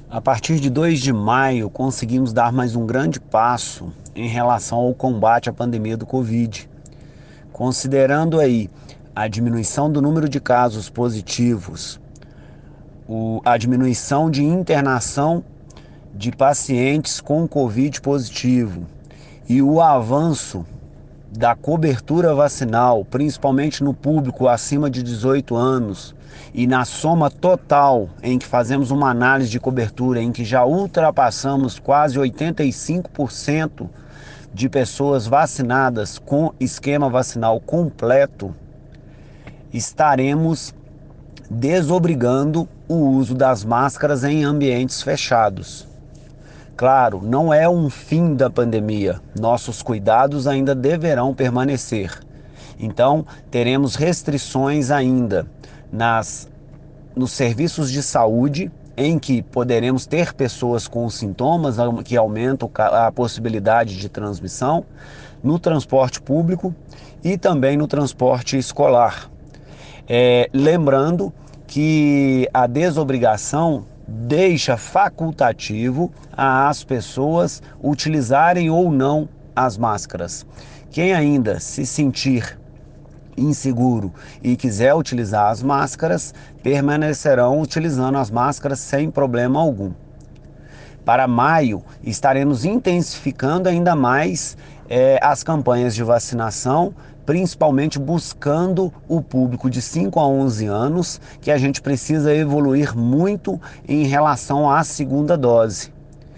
A partir de 2 de maio, conseguimos dar mais um grande passo em relação ao combate à pandemia do Covid. Considerando aí a diminuição do número de casos positivos, a diminuição de internação de pacientes com Covid positivo e o avanço da cobertura vacinal, principalmente no público acima de 18 anos, e na soma total em que fazemos uma análise de cobertura em que já ultrapassamos quase 85% de pessoas vacinadas com esquema vacinal completo, estaremos desobrigando o uso das máscaras em ambientes fechados. Claro, não é um fim da pandemia, nossos cuidados ainda deverão permanecer. Então, teremos restrições ainda nos serviços de saúde, em que poderemos ter pessoas com sintomas que aumentam a possibilidade de transmissão, no transporte público e também no transporte escolar. Lembrando que a desobrigação deixa facultativo às pessoas utilizarem ou não as máscaras. Quem ainda se sentir inseguro e quiser utilizar as máscaras, permanecerão utilizando as máscaras sem problema algum. Para maio, estaremos intensificando ainda mais as campanhas de vacinação, principalmente buscando o público de 5 a 11 anos, que a gente precisa evoluir muito em relação à segunda dose.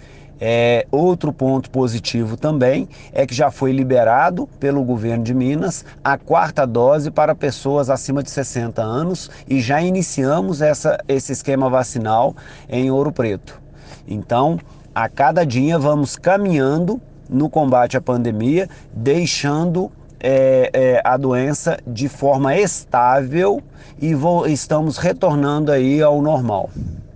Outro ponto positivo também é que já foi liberado pelo governo de Minas a 4ª dose para pessoas acima de 60 anos e já iniciamos esse esquema vacinal em Ouro Preto. Então, a cada dia vamos caminhando no combate à pandemia, deixando a doença de forma estável e estamos retornando aí ao normal.